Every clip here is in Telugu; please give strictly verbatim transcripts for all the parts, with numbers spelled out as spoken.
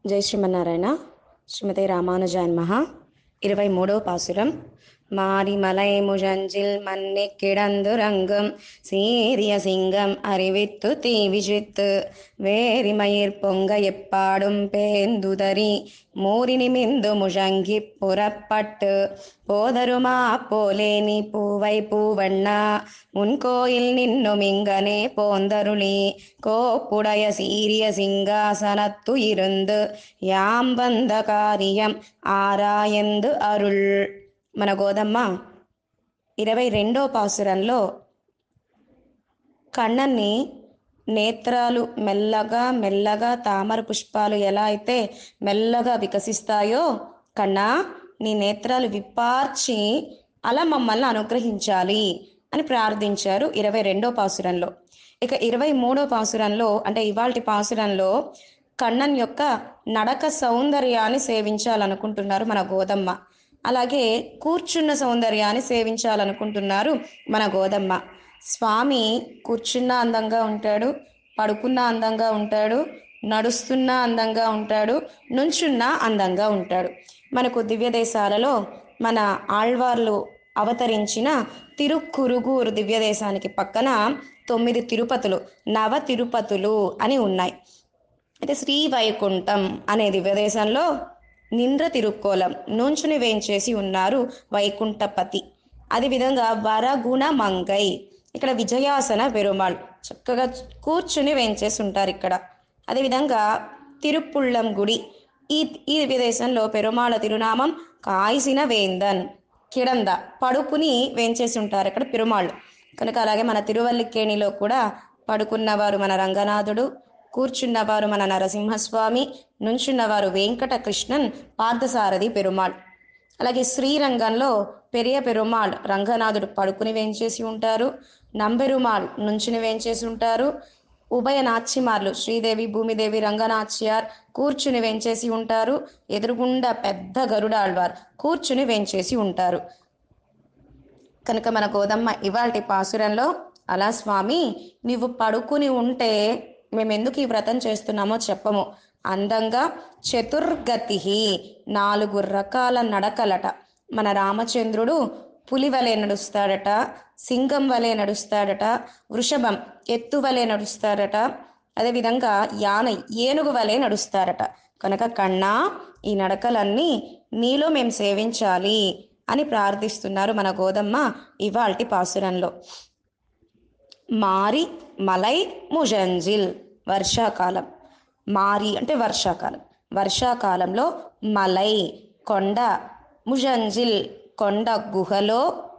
జై శ్రీమన్నారాయణ. శ్రీమతే రామానుజాయ నమః. ఇరవై మూడవ పాసురం. மாரி மலை முழஞ்சில் மண்ணி கிடந்துறங்கும் சீரிய சிங்கம் அறிவித்து தீ விழித்து வேரிமயிர் பொங்க எப்பாடும் பேந்துதறி மூரி நிமிந்து முழங்கி புறப்பட்டு போதருமா போலே நீ பூவை பூவண்ணா உன் கோயில் நின்னும் இங்கனே போந்தருளி கோப்புடைய சீரிய சிங்காசனத்து இருந்து யாம் வந்த காரியம் ఆరాయందు అరుళ్. మన గోదమ్మ ఇరవై రెండో పాసురంలో కన్నన్ని నేత్రాలు మెల్లగా మెల్లగా తామర పుష్పాలు ఎలా అయితే మెల్లగా వికసిస్తాయో, కన్నా నీ నేత్రాలు విప్పార్చి అలా మమ్మల్ని అనుగ్రహించాలి అని ప్రార్థించారు ఇరవై రెండో పాసురంలో. ఇక ఇరవై మూడో పాసురంలో అంటే ఇవాల్టి పాసురంలో కన్నన్ యొక్క నడక సౌందర్యాన్ని సేవించాలనుకుంటున్నారు మన గోదమ్మ. అలాగే కూర్చున్న సౌందర్యాన్ని సేవించాలనుకుంటున్నారు మన గోదమ్మ. స్వామి కూర్చున్న అందంగా ఉంటాడు, పడుకున్న అందంగా ఉంటాడు, నడుస్తున్న అందంగా ఉంటాడు, నుంచున్న అందంగా ఉంటాడు. మనకు దివ్య దేశాలలో మన ఆళ్వార్లు అవతరించిన తిరుక్కురుగూరు దివ్య దేశానికి పక్కన తొమ్మిది తిరుపతులు, నవ తిరుపతులు అని ఉన్నాయి. అయితే శ్రీ వైకుంఠం అనే దివ్యదేశంలో నింద్ర తిరుక్కోలం నుంచుని వేంచేసి ఉన్నారు వైకుంఠపతి. అదేవిధంగా వరగుణ మంగై, ఇక్కడ విజయాసన పెరుమాళ్ చక్కగా కూర్చుని వేంచేసి ఉంటారు ఇక్కడ. అదేవిధంగా తిరుప్పుళ్ళం గుడి, ఈ ఈ దివ్యదేశంలో పెరుమాళ తిరునామం కాయసిన వేందన్, కిడంద పడుకుని వేంచేసి ఉంటారు ఇక్కడ పెరుమాళ్ళు కనుక. అలాగే మన తిరువల్లికేణిలో కూడా పడుకున్నవారు మన రంగనాథుడు, కూర్చున్నవారు మన నరసింహస్వామి, నుంచున్నవారు వెంకటకృష్ణన్ పార్థసారథి పెరుమాళ్. అలాగే శ్రీరంగంలో పెరియ పెరుమాళ్ రంగనాథుడు పడుకుని వేంచేసి ఉంటారు, నంబెరుమాళ్ నుంచుని వేంచేసి ఉంటారు. ఉభయ నాచ్యమార్లు శ్రీదేవి భూమిదేవి రంగనాచ్యార్ కూర్చుని వేంచేసి ఉంటారు. ఎదురుగుండా పెద్ద గరుడాళ్వార్ కూర్చుని వేంచేసి ఉంటారు. కనుక మన గోదమ్మ ఇవాల్టి పాసురంలో, అలా స్వామి నీవు పడుకుని ఉంటే మేమెందుకు ఈ వ్రతం చేస్తున్నామో చెప్పము. అందంగా చతుర్గతి, నాలుగు రకాల నడకలట. మన రామచంద్రుడు పులి వలె నడుస్తాడట, సింగం వలె నడుస్తాడట, వృషభం ఎత్తు వలె నడుస్తాడట, అదేవిధంగా యాన ఏనుగు వలె నడుస్తారట. కనుక కన్నా ఈ నడకలన్నీ నీలో మేము సేవించాలి అని ప్రార్థిస్తున్నారు మన గోదమ్మ ఇవాల్టి పాసురంలో. మారి మలై ముజంజిల్, వర్షాకాలం. మారి అంటే వర్షాకాలం. వర్షాకాలంలో మలై కొండ, ముజంజిల్ కొండ గుహలో,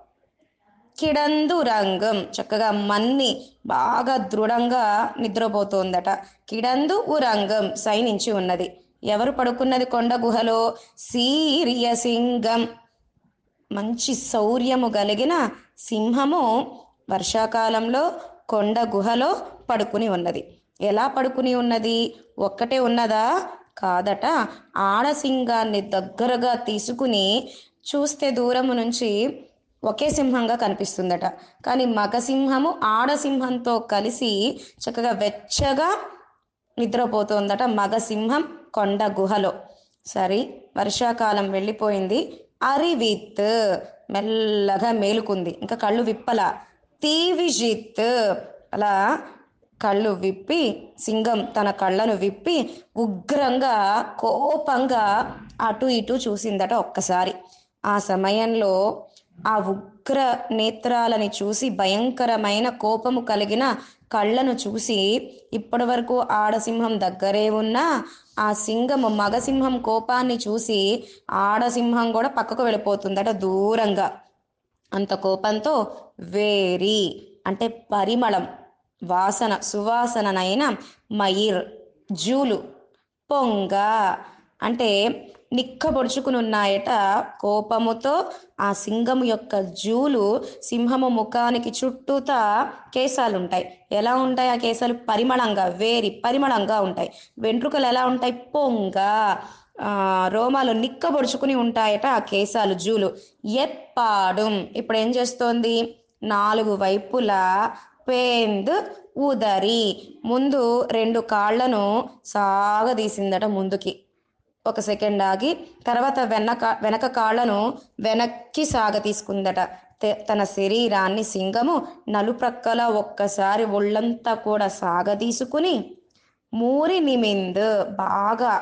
కిడందు రంగం చక్కగా మన్ని బాగా దృఢంగా నిద్రపోతోందట. కిడందు ఉరంగం సైనించి ఉన్నది. ఎవరు పడుకున్నది కొండ గుహలో? సీరియ సింగం, మంచి శౌర్యము కలిగిన సింహము వర్షాకాలంలో కొండ గుహలో పడుకుని ఉన్నది. ఎలా పడుకుని ఉన్నది? ఒక్కటే ఉన్నదా? కాదట. ఆడసింహాన్ని దగ్గరగా తీసుకుని చూస్తే దూరము నుంచి ఒకే సింహంగా కనిపిస్తుందట. కానీ మగసింహము ఆడసింహంతో కలిసి చక్కగా వెచ్చగా నిద్రపోతుందట మగసింహం కొండ గుహలో. సరే, వర్షాకాలం వెళ్ళిపోయింది. అరివిత్ మెల్లగా మేలుకుంది, ఇంకా కళ్ళు విప్పల. తీవిజిత్ అలా కళ్ళు విప్పి, సింగం తన కళ్ళను విప్పి ఉగ్రంగా కోపంగా అటు ఇటు చూసిందట ఒక్కసారి. ఆ సమయంలో ఆ ఉగ్ర నేత్రాలని చూసి, భయంకరమైన కోపము కలిగిన కళ్ళను చూసి, ఇప్పటి వరకు ఆడసింహం దగ్గరే ఉన్నా ఆ సింగము మగసింహం కోపాన్ని చూసి ఆడసింహం కూడా పక్కకు వెళ్ళిపోతుందట దూరంగా. అంత కోపంతో వేరి అంటే పరిమళం, వాసన సువాసననైన మయిర్ జూలు, పొంగ అంటే నిక్కబొడుచుకుని ఉన్నాయట కోపముతో. ఆ సింగము యొక్క జూలు, సింహము ముఖానికి చుట్టూతా కేశాలుంటాయి. ఎలా ఉంటాయి ఆ కేశాలు? పరిమళంగా, వేరి పరిమళంగా ఉంటాయి. వెంట్రుకలు ఎలా ఉంటాయి? పొంగ, రోమాలు నిక్కబొడుచుకుని ఉంటాయట ఆ కేశాలు, జూలు. ఎప్పాడుం ఇప్పుడు ఏం చేస్తోంది? నాలుగు వైపులా పేంద్ ఉదరి, ముందు రెండు కాళ్లను సాగదీసిందట ముందుకి. ఒక సెకండ్ ఆగి తర్వాత వెనక వెనక కాళ్ళను వెనక్కి సాగ తీసుకుందట. తన శరీరాన్ని సింగము నలుప్రక్కల ఒక్కసారి ఒళ్ళంతా కూడా సాగదీసుకుని మూరి నిమింద్ బాగా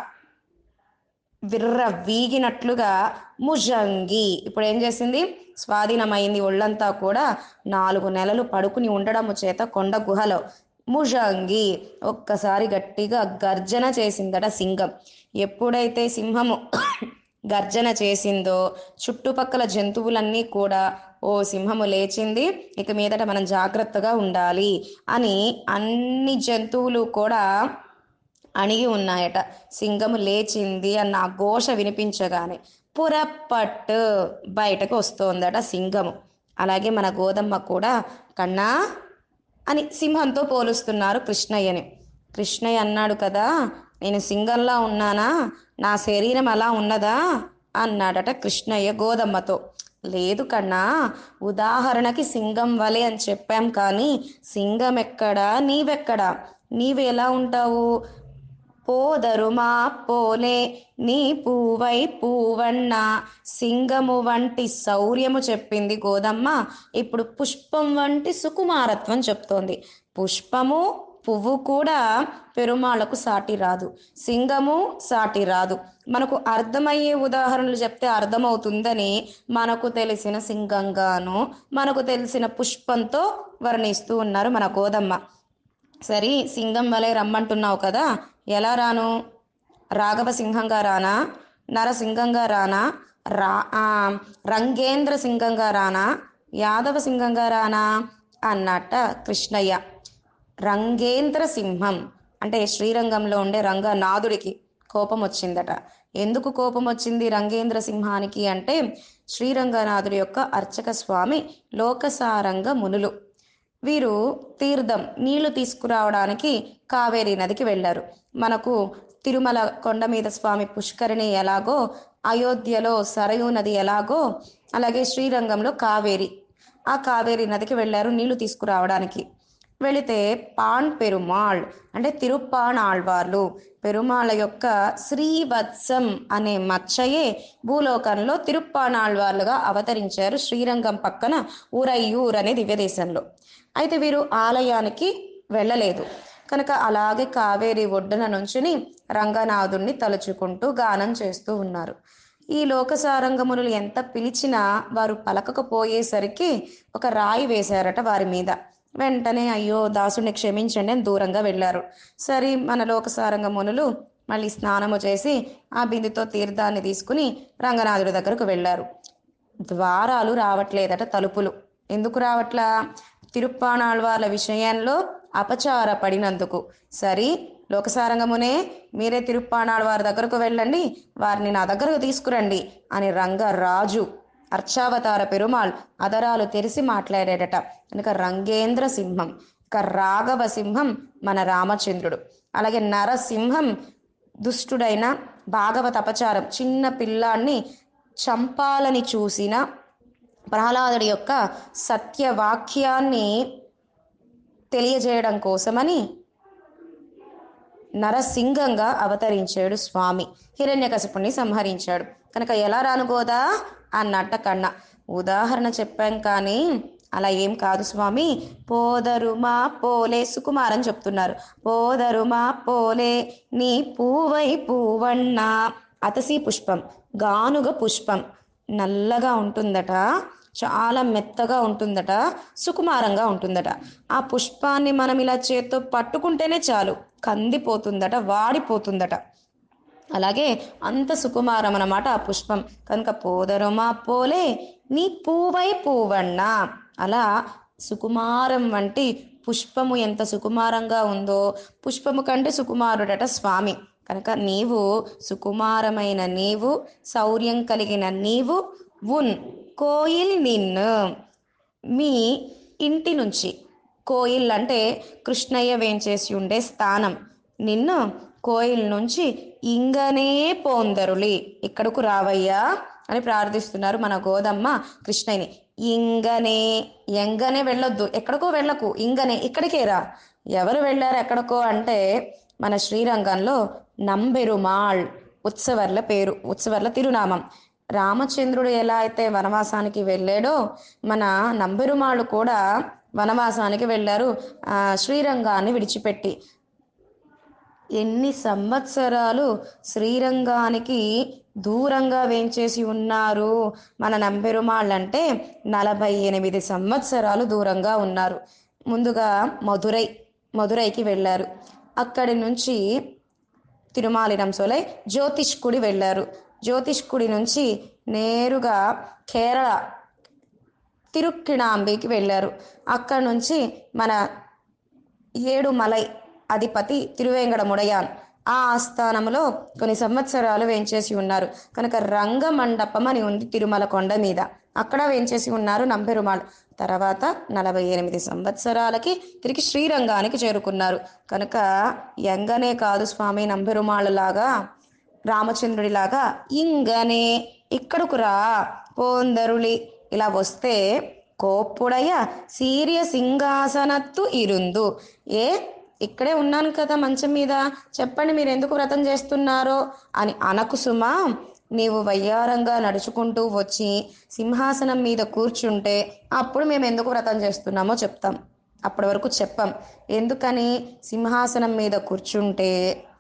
విర్ర వీగినట్లుగా ముజంగి ఇప్పుడు ఏం చేసింది, స్వాధీనమైంది ఒళ్ళంతా కూడా. నాలుగు నెలలు పడుకుని ఉండడము చేత కొండ గుహలో ముజంగి ఒక్కసారి గట్టిగా గర్జన చేసిందట సింగం. ఎప్పుడైతే సింహము గర్జన చేసిందో చుట్టుపక్కల జంతువులన్నీ కూడా ఓ సింహము లేచింది, ఇక మీదట మనం జాగ్రత్తగా ఉండాలి అని అన్ని జంతువులు కూడా అణిగి ఉన్నాయట. సింగము లేచింది అన్న ఆ ఘోష వినిపించగానే పురప్పట్టు బయటకు వస్తోందట సింగము. అలాగే మన గోదమ్మ కూడా కన్నా అని సింహంతో పోలుస్తున్నారు కృష్ణయ్యని. కృష్ణయ్య అన్నాడు కదా, నేను సింగంలా ఉన్నానా, నా శరీరం అలా ఉన్నదా అన్నాడట కృష్ణయ్య గోదమ్మతో. లేదు కన్నా, ఉదాహరణకి సింగం వలె అని చెప్పాం కానీ సింగం ఎక్కడా, నీవెక్కడా, నీవు ఎలా ఉంటావు? పోదరుమా పోలే నీ పూవై పూవన్న, సింగము వంటి శౌర్యము చెప్పింది గోదమ్మ. ఇప్పుడు పుష్పం వంటి సుకుమారత్వం చెప్తోంది. పుష్పము పువ్వు కూడా పెరుమాళ్లకు సాటి రాదు, సింగము సాటి రాదు. మనకు అర్థమయ్యే ఉదాహరణలు చెప్తే అర్థమవుతుందని మనకు తెలిసిన సింగంగాను మనకు తెలిసిన పుష్పంతో వర్ణిస్తూ ఉన్నారు మన గోదమ్మ. సరే, సింగం వలె రమ్మంటున్నావు కదా, ఎలా రాను? రాఘవ సింహంగా రానా, నరసింహంగా రానా, రా రంగేంద్ర సింహంగా రానా, యాదవ సింహంగా రానా అన్నట్ట కృష్ణయ్య. రంగేంద్ర సింహం అంటే శ్రీరంగంలో ఉండే రంగనాథుడికి కోపం వచ్చిందట. ఎందుకు కోపం వచ్చింది రంగేంద్ర సింహానికి అంటే, శ్రీరంగనాథుడి యొక్క అర్చక స్వామి లోకసారంగ మునులు. వీరు తీర్థం నీళ్లు తీసుకురావడానికి కావేరీ నదికి వెళ్ళారు. మనకు తిరుమల కొండ మీద స్వామి పుష్కరిణి ఎలాగో, అయోధ్యలో సరయూ నది ఎలాగో, అలాగే శ్రీరంగంలో కావేరి, ఆ కావేరీ నదికి వెళ్ళారు నీళ్లు తీసుకురావడానికి. వెళితే పాన్ పెరుమాళ్ అంటే తిరుప్పాన్ ఆళ్వార్లు, పెరుమాళ యొక్క శ్రీవత్సం అనే మచ్చయే భూలోకంలో తిరుప్పాన్ ఆళ్వార్లుగా అవతరించారు శ్రీరంగం పక్కన ఉరయ్యూర్ అనే దివ్యదేశంలో. అయితే వీరు ఆలయానికి వెళ్ళలేదు కనుక అలాగే కావేరీ ఒడ్డున నుంచుని రంగనాథుణ్ణి తలుచుకుంటూ గానం చేస్తూ ఉన్నారు. ఈ లోకసారంగమునులు ఎంత పిలిచినా వారు పలకకపోయేసరికి ఒక రాయి వేశారట వారి మీద. వెంటనే అయ్యో దాసుని క్షమించండి అని దూరంగా వెళ్ళారు. సరే, మన లోకసారంగమునులు మళ్ళీ స్నానము చేసి ఆ బిందుతో తీర్థాన్ని తీసుకుని రంగనాథుడి దగ్గరకు వెళ్ళారు. ద్వారాలు రావట్లేదట, తలుపులు. ఎందుకు రావట్లా? తిరుప్పాణాళ్వార్ల విషయంలో అపచార పడినందుకు. సరే, లోకసారంగమునే మీరే తిరుప్పాణాళ్వారి దగ్గరకు వెళ్ళండి, వారిని నా దగ్గరకు తీసుకురండి అని రంగరాజు అర్చావతార పెరుమాళ్ అదరాలు తెరిసి మాట్లాడాడట. కనుక రంగేంద్ర సింహం, ఇక రాఘవ సింహం మన రామచంద్రుడు, అలాగే నరసింహం దుష్టుడైన భాగవత అపచారం చిన్న పిల్లాన్ని చంపాలని చూసిన ప్రహ్లాదుడి యొక్క సత్యవాక్యాన్ని తెలియజేయడం కోసమని నరసింహంగా అవతరించాడు స్వామి. హిరణ్యకశిపుణ్ణి సంహరించాడు. కనుక ఎలా రానుగోదా అన్నట్ట కన్నా. ఉదాహరణ చెప్పాం కానీ అలా ఏం కాదు స్వామి. పోదరుమా పోలే సుకుమారని చెప్తున్నారు. పోదరుమా పోలే నీ పూవై పూవన్న, అతసి పుష్పం గానుగ పుష్పం నల్లగా ఉంటుందట, చాలా మెత్తగా ఉంటుందట, సుకుమారంగా ఉంటుందట. ఆ పుష్పాన్ని మనం ఇలా చేత్తో పట్టుకుంటేనే చాలు కందిపోతుందట, వాడిపోతుందట. అలాగే అంత సుకుమారం అన్నమాట ఆ పుష్పం. కనుక పోదరుమా పోలే నీ పూవై పూవన్న, అలా సుకుమారం వంటి పుష్పము ఎంత సుకుమారంగా ఉందో పుష్పము కంటే సుకుమారుడట స్వామి. కనుక నీవు సుకుమారమైన నీవు, శౌర్యం కలిగిన నీవు, ఉన్ కోయిల్ నిన్ను మీ ఇంటి నుంచి, కోయిల్ అంటే కృష్ణయ్య వేంచేసి ఉండే స్థానం, నిన్ను కోయిల్ నుంచి ఇంగనే పోందరులి ఇక్కడకు రావయ్యా అని ప్రార్థిస్తున్నారు మన గోదమ్మ కృష్ణయ్యని. ఇంగనే, ఎంగనే వెళ్ళొద్దు, ఎక్కడికో వెళ్ళకు, ఇంగనే ఇక్కడికే రా. ఎవరు వెళ్ళారు ఎక్కడికో అంటే మన శ్రీరంగంలో నంబెరుమాళ్ ఉత్సవర్ల పేరు, ఉత్సవర్ల తిరునామం. రామచంద్రుడు ఎలా అయితే వనవాసానికి వెళ్ళాడో మన నంబెరుమాళ్ళు కూడా వనవాసానికి వెళ్ళారు, శ్రీరంగాన్ని విడిచిపెట్టి. ఎన్ని సంవత్సరాలు శ్రీరంగానికి దూరంగా వేంచేసి ఉన్నారు మన నంబెరుమాళ్ళంటే నలభై ఎనిమిది సంవత్సరాలు దూరంగా ఉన్నారు. ముందుగా మధురై మధురైకి వెళ్ళారు. అక్కడి నుంచి తిరుమాలినం సోలై జ్యోతిష్కుడి వెళ్ళారు. జ్యోతిష్కుడి నుంచి నేరుగా కేరళ తిరుక్కిణాంబికి వెళ్ళారు. అక్కడి నుంచి మన ఏడుమలై అధిపతి తిరువేంగడముడయాన్ ఆ ఆస్థానంలో కొన్ని సంవత్సరాలు వేంచేసి ఉన్నారు. కనుక రంగమండపం అని ఉంది తిరుమల కొండ మీద, అక్కడ వేంచేసి ఉన్నారు నంబెరుమాళ్. తర్వాత నలభై ఎనిమిది సంవత్సరాలకి తిరిగి శ్రీరంగానికి చేరుకున్నారు. కనుక ఎంగనే కాదు స్వామి నంబెరుమాళ్ళలాగా రామచంద్రుడిలాగా ఇంగనే ఇక్కడకు రా పోందరుళి ఇలా వస్తే కోప్పుడయ సీర్య సింహాసనత్తు ఇరుందు. ఏ ఇక్కడే ఉన్నాను కదా మంచం మీద, చెప్పండి మీరు ఎందుకు వ్రతం చేస్తున్నారో అని అనకు సుమా. నీవు వయ్యారంగా నడుచుకుంటూ వచ్చి సింహాసనం మీద కూర్చుంటే అప్పుడు మేము ఎందుకు వ్రతం చేస్తున్నామో చెప్తాం. అప్పటి వరకు చెప్పం. ఎందుకని? సింహాసనం మీద కూర్చుంటే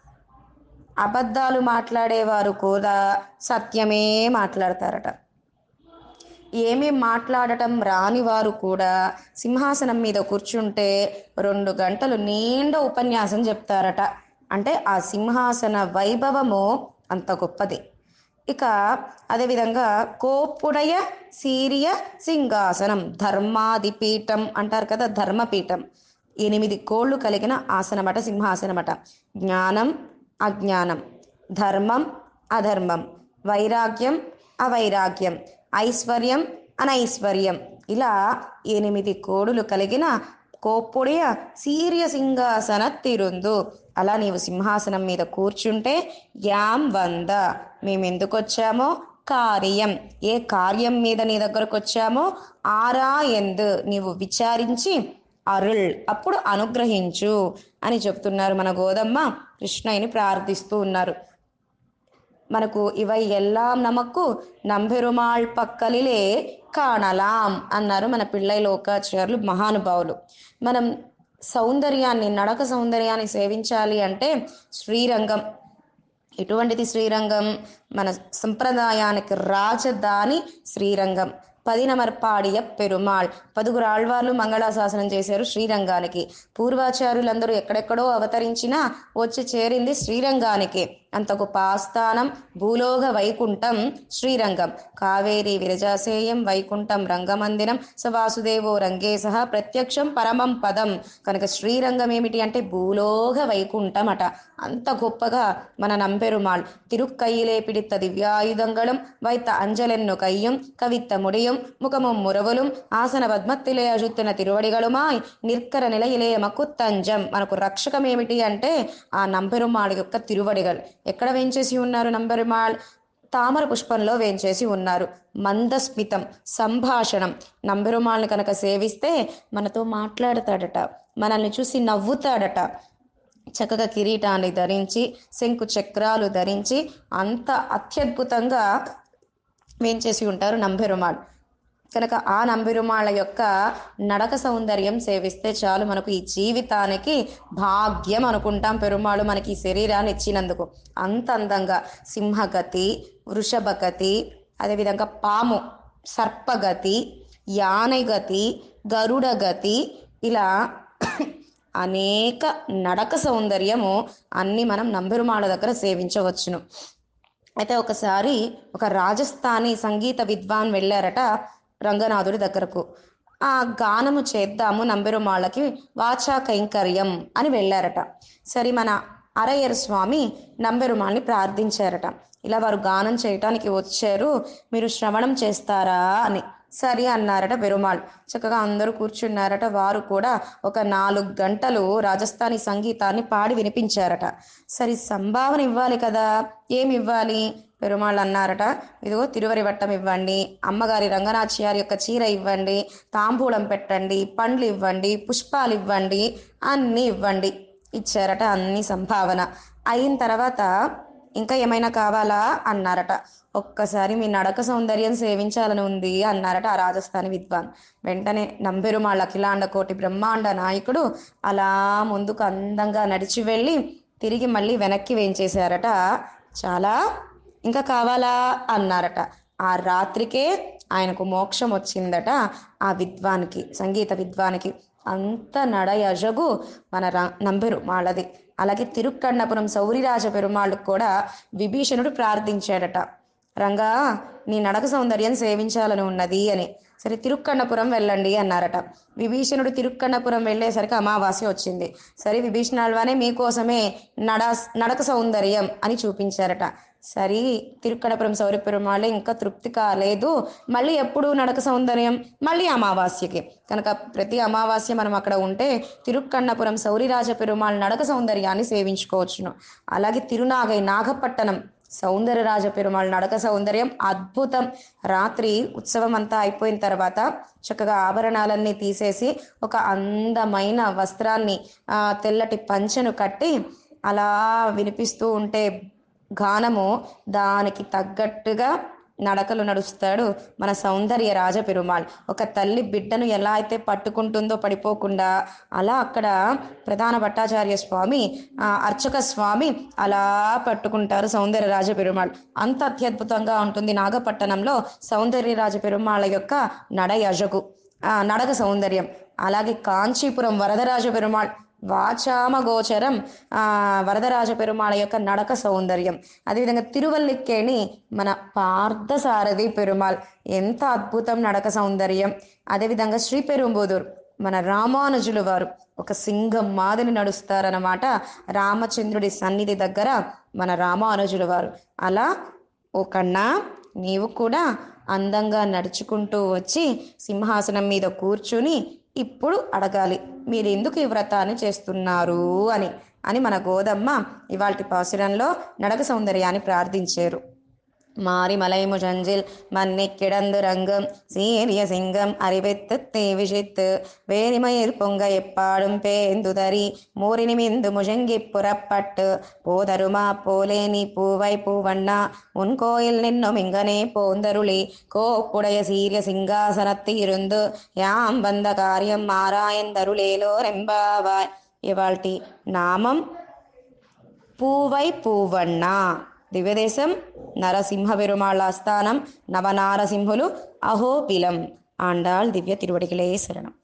అబద్ధాలు మాట్లాడేవారు కూడా సత్యమే మాట్లాడతారట. ఏమీ మాట్లాడటం రాని వారు కూడా సింహాసనం మీద కూర్చుంటే రెండు గంటలు నిండా ఉపన్యాసం చెప్తారట. అంటే ఆ సింహాసన వైభవము అంత గొప్పది. ఇక అదేవిధంగా కోప్పుడయ సీరియ సింహాసనం, ధర్మాదిపీఠం అంటారు కదా, ధర్మపీఠం. ఎనిమిది కోళ్ళు కలిగిన ఆసనమట, సింహాసనమట. జ్ఞానం అజ్ఞానం, ధర్మం అధర్మం, వైరాగ్యం అవైరాగ్యం, ఐశ్వర్యం అనైశ్వర్యం, ఇలా ఎనిమిది కోడులు కలిగిన కోప్పుడియ సీర్య సింహాసన తిరుందు. అలా నీవు సింహాసనం మీద కూర్చుంటే యాం వంద, మేము ఎందుకు వచ్చామో కార్యం, ఏ కార్యం మీద నీ దగ్గరకు వచ్చామో ఆరా ఎందు నీవు విచారించి అరుళ్ అప్పుడు అనుగ్రహించు అని చెప్తున్నారు మన గోదమ్మ. కృష్ణయ్యని ప్రార్థిస్తూ ఉన్నారు. మనకు ఇవై ఎల్లాం నమకు నంబెరుమాళ్ పక్కలిలే కాణలాం అన్నారు మన పిళ్ళై లోకాచార్యులు మహానుభావులు. మనం సౌందర్యాన్ని, నడక సౌందర్యాన్ని సేవించాలి అంటే శ్రీరంగం. ఎటువంటిది శ్రీరంగం? మన సంప్రదాయానికి రాజధాని శ్రీరంగం. పదినమర్పాడియ పెరుమాళ్, పదుగురు ఆళ్వార్లు మంగళాశాసనం చేశారు శ్రీరంగానికి. పూర్వాచార్యులందరూ ఎక్కడెక్కడో అవతరించినా వచ్చి చేరింది శ్రీరంగానికి. అంత గొప్ప ఆస్థానం, భూలోక వైకుంఠం శ్రీరంగం. కావేరీ విరజాసేయం వైకుంఠం రంగమందిరం స వాసుదేవో రంగే సహా ప్రత్యక్షం పరమం పదం. కనుక శ్రీరంగం ఏమిటి అంటే భూలోక వైకుంఠం అట. అంత గొప్పగా మన నంబెరుమాళ్ తిరుక్కయిలే పిడిత దివ్యాయుధంగళం వైత అంజలెన్ను కయ్యం కవిత్త ముడియం ముఖముం మురవులుం ఆసన పద్మత్తిలే అజుత్తున తిరువడిగలుమాయ్ నిర్కర నిలయిలే మకుత్తంజం. మనకు రక్షకం ఏమిటి అంటే ఆ నంబెరుమాళ్ యొక్క తిరువడిగలు. ఎక్కడ వేంచేసి ఉన్నారు నంబెరుమాళ్? తామర పుష్పంలో వేంచేసి ఉన్నారు. మందస్మితం, సంభాషణం. నంబెరుమాళ్ళని కనుక సేవిస్తే మనతో మాట్లాడతాడట, మనల్ని చూసి నవ్వుతాడట. చక్కగా కిరీటాన్ని ధరించి శంకు చక్రాలు ధరించి అంత అత్యద్భుతంగా వేంచేసి ఉంటారు నంబెరుమాళ్. కనుక ఆ నంబెరుమాళ్ళ యొక్క నడక సౌందర్యం సేవిస్తే చాలు, మనకు ఈ జీవితానికి భాగ్యం అనుకుంటాం. పెరుమాళ్ళు మనకి ఈ శరీరాన్ని ఇచ్చినందుకు. అంత అందంగా సింహగతి, వృషభగతి, అదేవిధంగా పాము సర్పగతి, యానగతి, గరుడగతి, ఇలా అనేక నడక సౌందర్యము అన్ని మనం నంబెరుమాళ్ళ దగ్గర సేవించవచ్చును. అయితే ఒకసారి ఒక రాజస్థానీ సంగీత విద్వాన్ వెళ్ళారట రంగనాథుడి దగ్గరకు. ఆ గానము చేద్దాము నంబెరుమాళ్ళకి వాచా కైంకర్యం అని వెళ్ళారట. సరే మన అరయ్యర్ స్వామి నంబెరుమాళ్ళని ప్రార్థించారట. ఇలా వారు గానం చేయటానికి వచ్చారు, మీరు శ్రవణం చేస్తారా అని. సరే అన్నారట పెరుమాళ్. చక్కగా అందరూ కూర్చున్నారట. వారు కూడా ఒక నాలుగు గంటలు రాజస్థానీ సంగీతాన్ని పాడి వినిపించారట. సరే సంభావన ఇవ్వాలి కదా, ఏమి ఇవ్వాలి? పెరుమాళ్ళు అన్నారట, ఇదిగో తిరువరి వట్టం ఇవ్వండి, అమ్మగారి రంగనాథ్యారి యొక్క చీర ఇవ్వండి, తాంబూలం పెట్టండి, పండ్లు ఇవ్వండి, పుష్పాలు ఇవ్వండి, అన్నీ ఇవ్వండి. ఇచ్చారట అన్ని సంభావన. అయిన తర్వాత ఇంకా ఏమైనా కావాలా అన్నారట. ఒక్కసారి మీ నడక సౌందర్యం సేవించాలని ఉంది అన్నారట ఆ రాజస్థానీ విద్వాన్. వెంటనే నంబెరుమాళ్ళ అఖిలాండ కోటి బ్రహ్మాండ నాయకుడు అలా ముందుకు అందంగా నడిచి వెళ్ళి తిరిగి మళ్ళీ వెనక్కి వేయించేశారట. చాలా ఇంకా కావాలా అన్నారట. ఆ రాత్రికే ఆయనకు మోక్షం వచ్చిందట. ఆ విద్వానికి, సంగీత విద్వానికి. అంత నడయజగు మన రా నంబెరు మాళ్ళది. అలాగే తిరుక్కన్నపురం సౌరిరాజ పెరుమాళ్ళకు కూడా విభీషణుడు ప్రార్థించాడట, రంగా నీ నడక సౌందర్యం సేవించాలని ఉన్నది అని. సరే తిరుక్కన్నపురం వెళ్ళండి అన్నారట. విభీషణుడు తిరుక్కన్నపురం వెళ్ళేసరికి అమావాస్య వచ్చింది. సరే విభీషణాల్వానే మీకోసమే నడ నడక సౌందర్యం అని చూపించారట. సరే తిరుక్కన్నపురం సౌరి పెరుమాళ్ళే ఇంకా తృప్తి కాలేదు, మళ్ళీ ఎప్పుడు నడక సౌందర్యం, మళ్ళీ అమావాస్యకి. కనుక ప్రతి అమావాస్య మనం అక్కడ ఉంటే తిరుక్కన్నపురం సౌరిరాజ పెరుమాళ్ నడక సౌందర్యాన్ని సేవించుకోవచ్చును. అలాగే తిరునాగై నాగపట్టణం సౌందర్యరాజ పెరుమాళ్ నడక సౌందర్యం అద్భుతం. రాత్రి ఉత్సవం అంతా అయిపోయిన తర్వాత చక్కగా ఆభరణాలన్నీ తీసేసి ఒక అందమైన వస్త్రాన్ని, తెల్లటి పంచెను కట్టి అలా వినిపిస్తూ ఉంటే గానము, దానికి తగ్గట్టుగా నడకలు నడుస్తాడు మన సౌందర్య రాజ పెరుమాళ్. ఒక తల్లి బిడ్డను ఎలా అయితే పట్టుకుంటుందో పడిపోకుండా, అలా అక్కడ ప్రధాన భట్టాచార్య స్వామి, అర్చక స్వామి అలా పట్టుకుంటారు సౌందర్య రాజ పెరుమాళ్. అంత అత్యద్భుతంగా ఉంటుంది నాగపట్టణంలో సౌందర్య రాజ పెరుమాళ యొక్క నడయజగు నడక సౌందర్యం. అలాగే కాంచీపురం వరదరాజ పెరుమాళ్ వాచామ గోచరం వరదరాజ పెరుమాళ యొక్క నడక సౌందర్యం. అదేవిధంగా తిరువల్లిక్కేణి మన పార్థసారథి పెరుమాళ్, ఎంత అద్భుతం నడక సౌందర్యం. అదేవిధంగా శ్రీ పెరుంబుదూర్ మన రామానుజులు వారు ఒక సింగం మాదిరి నడుస్తారన్నమాట రామచంద్రుడి సన్నిధి దగ్గర మన రామానుజులు వారు. అలా ఓ కన్నా నీవు కూడా అందంగా నడుచుకుంటూ వచ్చి సింహాసనం మీద కూర్చుని ఇప్పుడు అడగాలి, మీరు ఎందుకు ఈ వ్రతాన్ని చేస్తున్నారు అని అని మన గోదమ్మ ఇవాల్టి పాసురంలో నడక సౌందర్యాన్ని ప్రార్థించారు. மாறி மலைமுழஞ்சில் மன்னி கிடந்து ரங்கும் சீரிய சிங்கம் அறிவித்து தீவிழித்து வேரிமயிர் பொங்க எப்பாடும் பேந்துதறி மூரினிமிந்து முழங்கி புறப்பட்டு போதருமா போலே நீ பூவை பூவண்ணா உன் கோயில் நின்னும் இங்கனே போந்தருளி கோப்புடைய சீரிய சிங்காசனத்து இருந்து யாம் வந்த காரியம் மாறாயந்தருளேலோ ரெம்பாவாய். ఇవాల్టి నామం పూవై పూవన్నా. దివ్యదేశం నరసింహ పెరుమాళ్ ఆస్థానం నవనారసింహులు అహోబిలం. ఆండాళ్ దివ్య తిరువడిகளே శరణం.